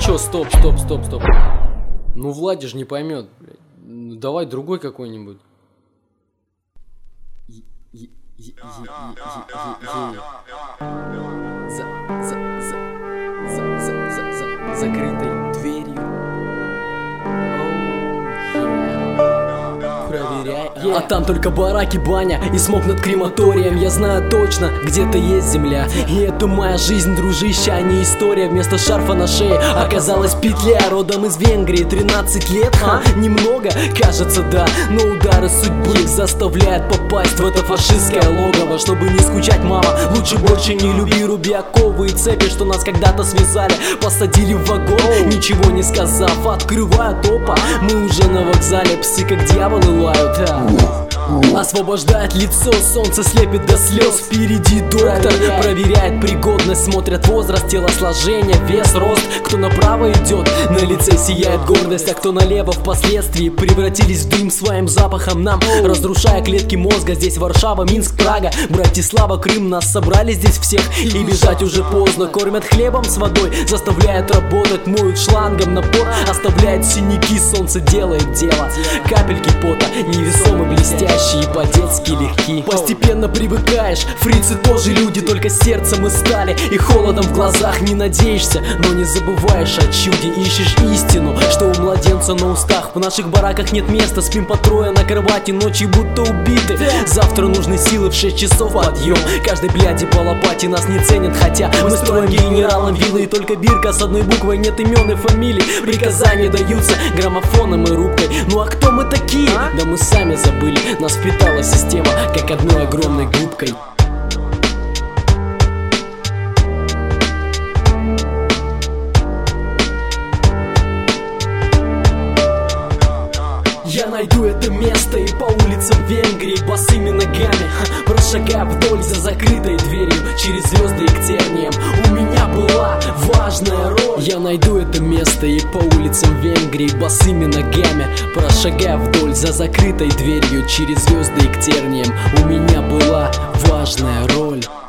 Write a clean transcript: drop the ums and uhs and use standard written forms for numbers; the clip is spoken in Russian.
чё, стоп. Ну Владиш не поймет, блядь. Ну, давай другой какой-нибудь. Закрытой дверью. Проверяй. А там только бараки, баня и смог над крематорием. Я знаю точно, где-то есть земля. И это моя жизнь, дружище, а не история. Вместо шарфа на шее оказалась петля. Родом из Венгрии, 13 лет, немного, кажется, да. Но удары судьбы их заставляют попасть в это фашистское логово. Чтобы не скучать, мама, лучше больше не люби. Руби оковы и цепи, что нас когда-то связали. Посадили в вагон, ничего не сказав. Открывают опа, мы уже на вокзале. Псы как дьяволы лают. Освобождает лицо, солнце слепит до слез. Впереди доктор проверяет пригодность. Смотрят возраст, телосложение, вес, рост. Кто направо идет, на лице сияет гордость. А кто налево впоследствии превратились в дым своим запахом нам, разрушая клетки мозга. Здесь Варшава, Минск, Прага, Братислава, Крым. Нас собрали здесь всех, и бежать уже поздно. Кормят хлебом с водой, заставляют работать. Моют шлангом напор, оставляет синяки. Солнце делает дело, капельки пота невесомо блестящие и по-детски легки. Постепенно привыкаешь, фрицы тоже люди, только сердцем и стали. И холодом в глазах не надеешься, но не забываешь о чуде. Ищешь истину, что у младенца на устах. В наших бараках нет места, спим по трое на кровати. Ночи будто убиты, завтра нужны силы, в 6 часов подъем. Каждой бляди по лопате, нас не ценят, хотя мы строим генералом виллы. И только бирка с одной буквой, нет имен и фамилий. Приказания даются граммофоном и рубкой. Ну а кто мы такие? Да мы сами забыли, нас впитала система, как одной огромной губкой. Я найду это место и по улицам Венгрии босыми ногами прошагаю вдоль за закрытой дверью, через звезды и к терниям. У меня была важная роль. Я найду это место и по улицам Венгрии босыми ногами прошагаю вдоль за закрытой дверью, через звезды и к терниям. У меня была важная роль.